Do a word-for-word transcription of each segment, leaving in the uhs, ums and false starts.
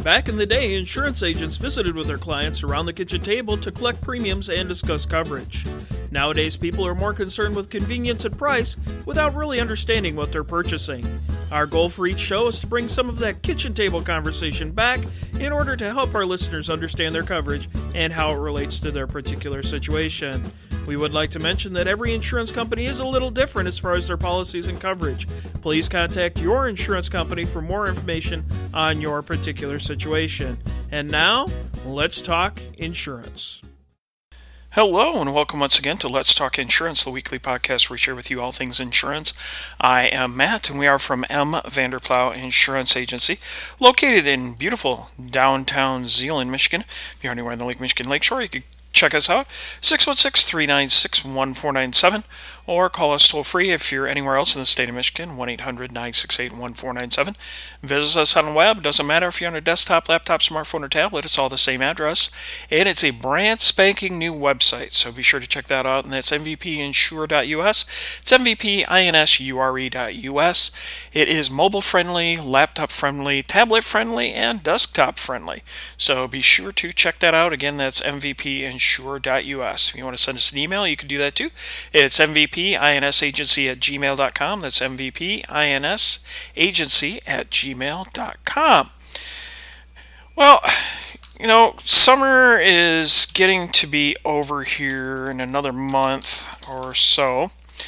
Back in the day, insurance agents visited with their clients around the kitchen table to collect premiums and discuss coverage. Nowadays, people are more concerned with convenience and price without really understanding what they're purchasing. Our goal for each show is to bring some of that kitchen table conversation back in order to help our listeners understand their coverage and how it relates to their particular situation. We would like to mention that every insurance company is a little different as far as their policies and coverage. Please contact your insurance company for more information on your particular situation. And now, let's talk insurance. Hello and welcome once again to Let's Talk Insurance, the weekly podcast where we share with you all things insurance. I am Matt and we are from M. Vanderplow Insurance Agency, located in beautiful downtown Zeeland, Michigan. If you're anywhere in the Lake Michigan Lakeshore, you can check us out, six one six, three nine six, one four nine seven, or call us toll-free if you're anywhere else in the state of Michigan, one eight hundred, nine six eight, one four nine seven. Visit us on the web. Doesn't matter if you're on a desktop, laptop, smartphone, or tablet. It's all the same address, and it's a brand spanking new website, so be sure to check that out, and that's M V P insure dot U S. It's M V P insure dot U S. It is mobile-friendly, laptop-friendly, tablet-friendly, and desktop-friendly, so be sure to check that out. Again, that's M V P insure dot U S. If you want to send us an email, you can do that too. It's M V P insagency at gmail dot com. That's M V P insagency at gmail dot com. Well, you know, summer is getting to be over here in another month or so,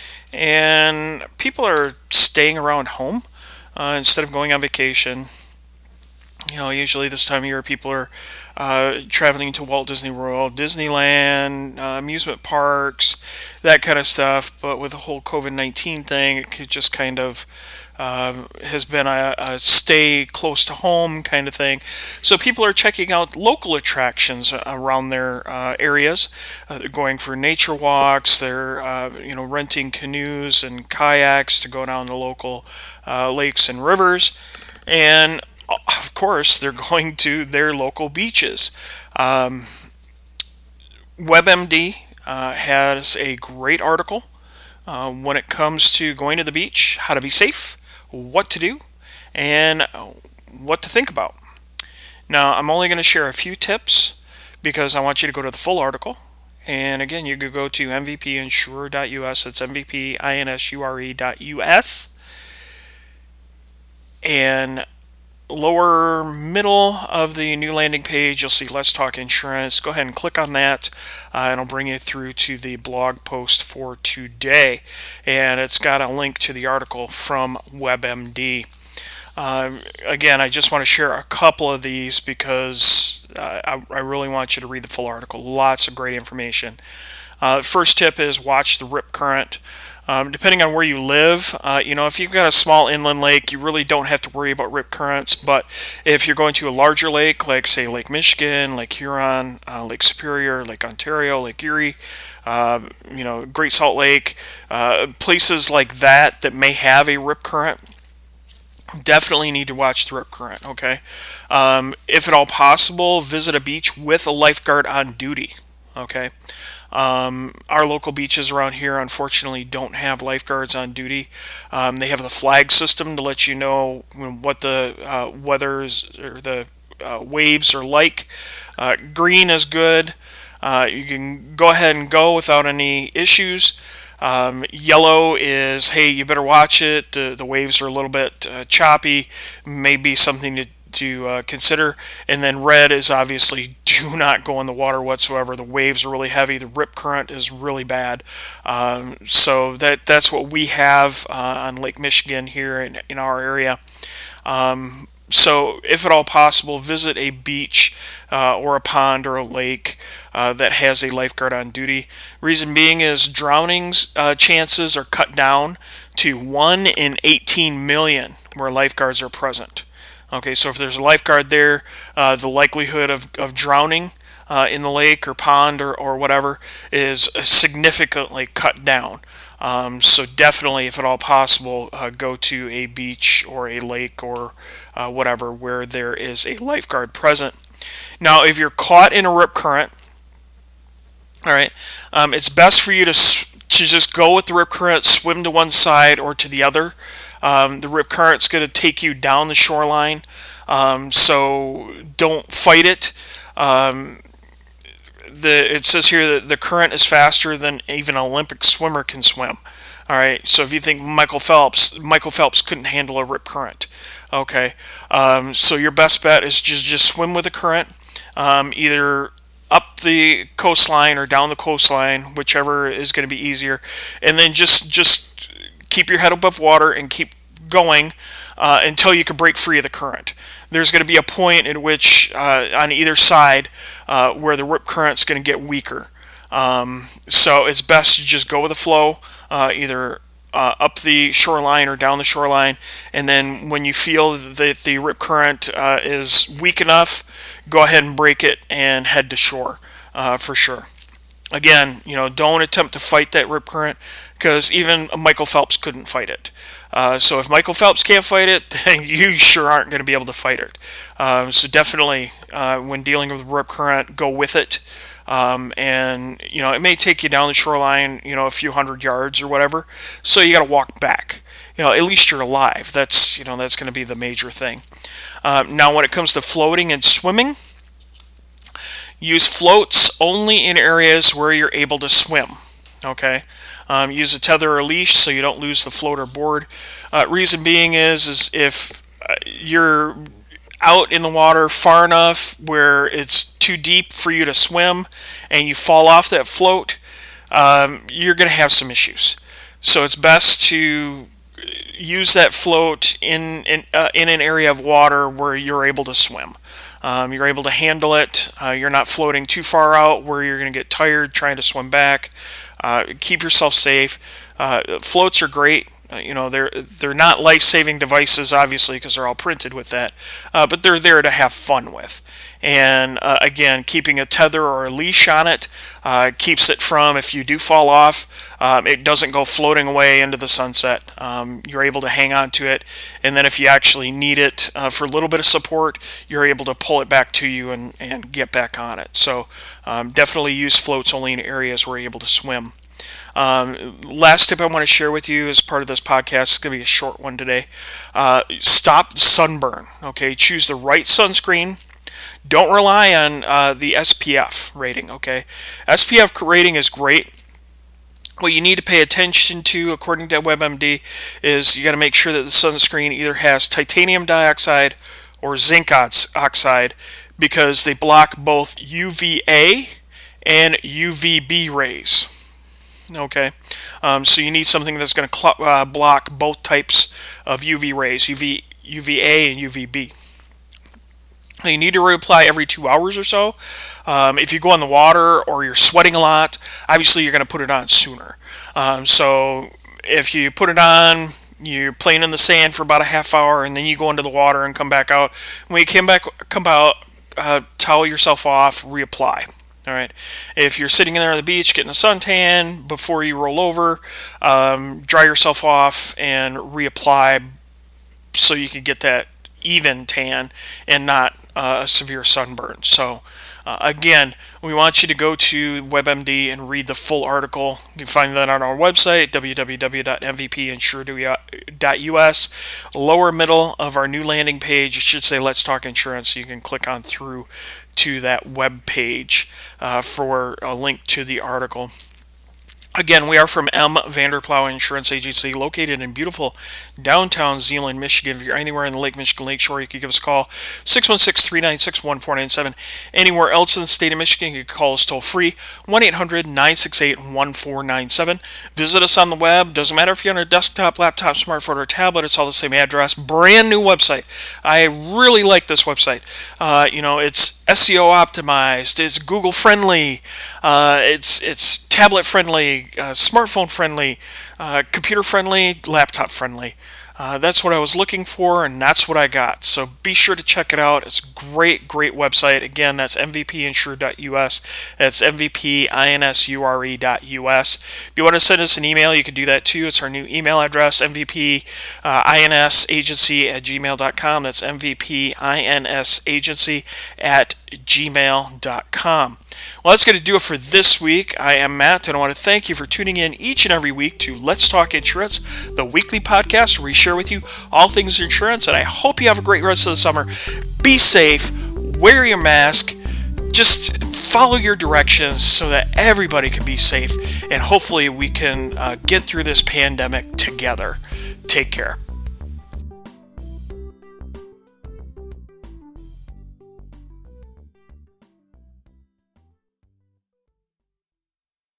and people are staying around home uh, instead of going on vacation. You know, usually this time of year people are uh, traveling to Walt Disney World, Disneyland, uh, amusement parks, that kind of stuff. But with the whole covid nineteen thing, it could just kind of uh, has been a, a stay close to home kind of thing. So people are checking out local attractions around their uh, areas. Uh, they're going for nature walks. They're uh, you know renting canoes and kayaks to go down the local uh, lakes and rivers, and of course, they're going to their local beaches. Um, WebMD uh, has a great article uh, when it comes to going to the beach, how to be safe, what to do, and what to think about. Now, I'm only going to share a few tips because I want you to go to the full article. And again, you could go to M V P insure dot U S. That's M V P insure dot U S. And lower middle of the new landing page, you'll see Let's Talk Insurance. Go ahead and click on that, uh, and it'll bring you through to the blog post for today. And it's got a link to the article from WebMD. Um, again, I just want to share a couple of these because uh, I, I really want you to read the full article. Lots of great information. Uh, first tip is watch the rip current. Um, depending on where you live, uh, you know, if you've got a small inland lake, you really don't have to worry about rip currents. But if you're going to a larger lake, like say Lake Michigan, Lake Huron, uh, Lake Superior, Lake Ontario, Lake Erie, uh, you know, Great Salt Lake, uh, places like that that may have a rip current, definitely need to watch the rip current. Okay, um, if at all possible, visit a beach with a lifeguard on duty. Okay. Um, our local beaches around here, unfortunately, don't have lifeguards on duty. Um, they have the flag system to let you know what the uh, weather is, or the uh, waves are like. Uh, green is good. Uh, you can go ahead and go without any issues. Um, yellow is, hey, you better watch it. The, the waves are a little bit uh, choppy. Maybe something to to uh, consider. And then red is obviously do not go in the water whatsoever. The waves are really heavy. The rip current is really bad. Um, so that that's what we have uh, on Lake Michigan here in, in our area. Um, so if at all possible, visit a beach uh, or a pond or a lake uh, that has a lifeguard on duty. Reason being is drownings uh, chances are cut down to one in eighteen million where lifeguards are present. Okay, so if there's a lifeguard there, uh, the likelihood of, of drowning uh, in the lake or pond or, or whatever is significantly cut down. Um, so definitely, if at all possible, uh, go to a beach or a lake or uh, whatever where there is a lifeguard present. Now, if you're caught in a rip current, all right, um, it's best for you to to just go with the rip current, swim to one side or to the other. Um, the rip current's going to take you down the shoreline. Um, so don't fight it. Um, the it says here that the current is faster than even an Olympic swimmer can swim. All right, so if you think Michael Phelps, Michael Phelps couldn't handle a rip current. Okay, um, so your best bet is just just swim with the current, um, either up the coastline or down the coastline, whichever is going to be easier, and then just just keep your head above water and keep going uh, until you can break free of the current. There's going to be a point at which uh, on either side uh, where the rip current's going to get weaker. Um, so it's best to just go with the flow, uh, either uh, up the shoreline or down the shoreline, and then when you feel that the rip current uh, is weak enough, go ahead and break it and head to shore uh, for sure. Again, you know, don't attempt to fight that rip current, because even Michael Phelps couldn't fight it. Uh, so if Michael Phelps can't fight it, then you sure aren't going to be able to fight it. Um, so definitely, uh, when dealing with rip current, go with it. Um, and you know, it may take you down the shoreline, you know, a few hundred yards or whatever. So you got to walk back. You know, at least you're alive. That's you know, that's going to be the major thing. Um, now, when it comes to floating and swimming, use floats only in areas where you're able to swim. Okay. Um, use a tether or a leash so you don't lose the float or board. Uh, reason being is, is if uh, you're out in the water far enough where it's too deep for you to swim and you fall off that float, um, you're going to have some issues. So it's best to use that float in in, uh, in an area of water where you're able to swim. Um, you're able to handle it. Uh, you're not floating too far out where you're going to get tired trying to swim back. Uh, keep yourself safe. Uh, floats are great. Uh, you know, they're they're not life-saving devices, obviously, because they're all printed with that. Uh, but they're there to have fun with. And uh, again, keeping a tether or a leash on it uh, keeps it from, if you do fall off, um, it doesn't go floating away into the sunset. Um, you're able to hang on to it, and then if you actually need it uh, for a little bit of support, you're able to pull it back to you and, and get back on it. So um, definitely use floats only in areas where you're able to swim. Um, last tip I want to share with you as part of this podcast, it's going to be a short one today. Uh, stop sunburn. Okay, choose the right sunscreen. Don't rely on uh, the S P F rating, okay? S P F rating is great. What you need to pay attention to, according to WebMD, is you got to make sure that the sunscreen either has titanium dioxide or zinc oxide, because they block both U V A and U V B rays. Okay, um, so you need something that's going to cl- uh, block both types of U V rays, U V, U V A and U V B. You need to reapply every two hours or so. Um, if you go in the water or you're sweating a lot, obviously you're going to put it on sooner. Um, so if you put it on, you're playing in the sand for about a half hour, and then you go into the water and come back out. When you come back, come out, uh, towel yourself off, reapply. All right. If you're sitting there on the beach getting a suntan, before you roll over, um, dry yourself off and reapply so you can get that even tan and not uh, a severe sunburn. So uh, again, we want you to go to WebMD and read the full article. You can find that on our website, w w w dot m v p insure dot u s. Lower middle of our new landing page, it should say Let's Talk Insurance. You can click on through to that web page uh, for a link to the article. Again, we are from M. Vanderplow Insurance Agency, located in beautiful downtown Zeeland, Michigan. If you're anywhere in the Lake Michigan Lakeshore, you can give us a call, six one six, three nine six, one four nine seven. Anywhere else in the state of Michigan, you can call us toll-free, one eight hundred, nine six eight, one four nine seven. Visit us on the web. Doesn't matter if you're on a desktop, laptop, smartphone, or tablet, it's all the same address. Brand new website. I really like this website. Uh, you know, it's S E O optimized, it's Google friendly, uh, it's it's tablet friendly, uh, smartphone friendly, uh, computer friendly, laptop friendly. Uh, that's what I was looking for, and that's what I got. So be sure to check it out. It's a great, great website. Again, that's m v p insure dot u s. That's m v p insure dot u s. If you want to send us an email, you can do that too. It's our new email address, m v p ins agency at gmail dot com. That's m v p ins agency at gmail dot com. Well, that's going to do it for this week. I am Matt, and I want to thank you for tuning in each and every week to Let's Talk Insurance, the weekly podcast where we share share with you all things insurance, and I hope you have a great rest of the summer. Be safe, wear your mask, just follow your directions so that everybody can be safe, and hopefully we can uh, get through this pandemic together. Take care.